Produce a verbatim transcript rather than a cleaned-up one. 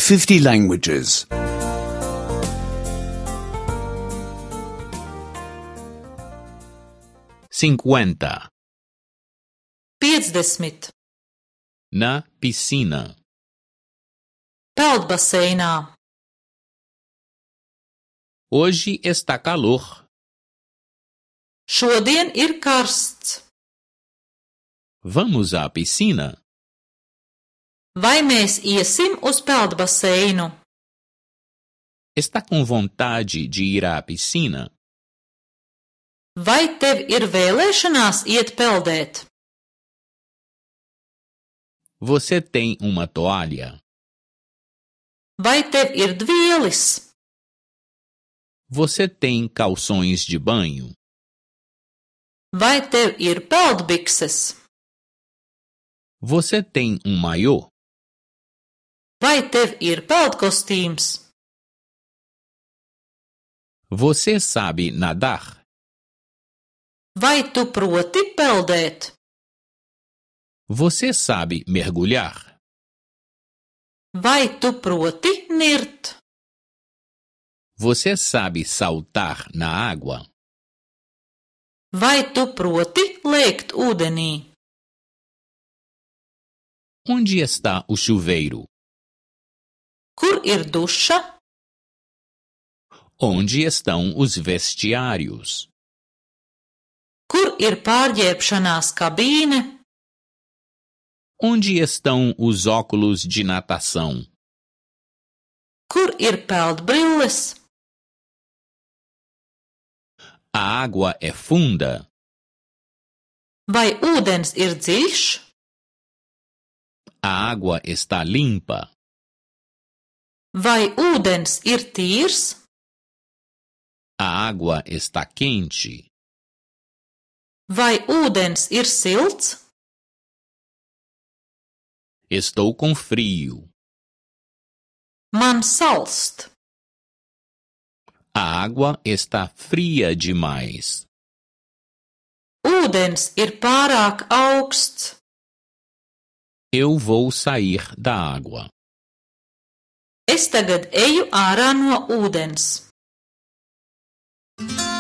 fifty languages. cinquenta. piecdesmit. Na piscina. Peldbaseinā. Hoje está calor. Šodien ir karsts. Vamos à piscina? Vai mēs iesim uz peldbaseinu? Está com vontade de ir à piscina? Vai tev ir vēlēšanās iet peldēt? Você tem uma toalha? Vai tev ir dvielis? Você tem calções de banho? Vai tev ir peldbikses? Você tem um maiô? Vai tev ir peldkostīms? Você sabe nadar? Vai tu proti peldēt? Você sabe mergulhar? Vai tu proti nirt? Você sabe saltar na água? Vai tu proti lēkt ūdenī? Onde está o chuveiro? Kur ir duša? Onde estão os vestiários? Kur ir pārģērbšanās kabīne? Onde estão os óculos de natação? Kur ir peldbrilles? A água é funda? Vai ūdens ir dziļš? A água está limpa? Vai ūdens ir tīrs? A água está quente? Vai ūdens ir silts? Estou com frio. Man salst. A água está fria demais. Ūdens ir pārāk augsts. Eu vou sair da água. Es tagad eju ārā no ūdens.